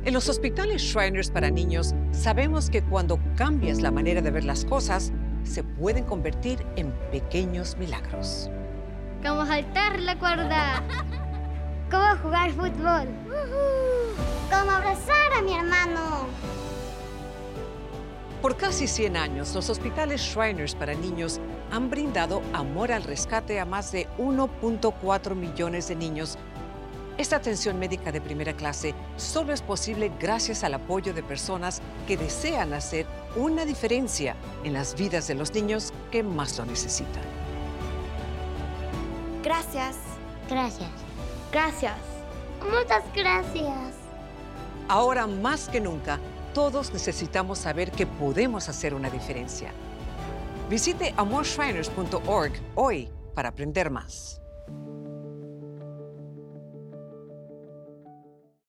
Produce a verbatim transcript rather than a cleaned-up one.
En los hospitales Shriners para niños, sabemos que cuando cambias la manera de ver las cosas, se pueden convertir en pequeños milagros. Como saltar la cuerda. Como jugar fútbol. Como abrazar a mi hermano. Por casi cien años, los hospitales Shriners para niños han brindado amor al rescate a más de uno punto cuatro millones de niños. Esta atención médica de primera clase solo es posible gracias al apoyo de personas que desean hacer una diferencia en las vidas de los niños que más lo necesitan. Gracias. Gracias. Gracias. Muchas gracias. Ahora más que nunca, todos necesitamos saber que podemos hacer una diferencia. Visite amor shriners punto org hoy para aprender más.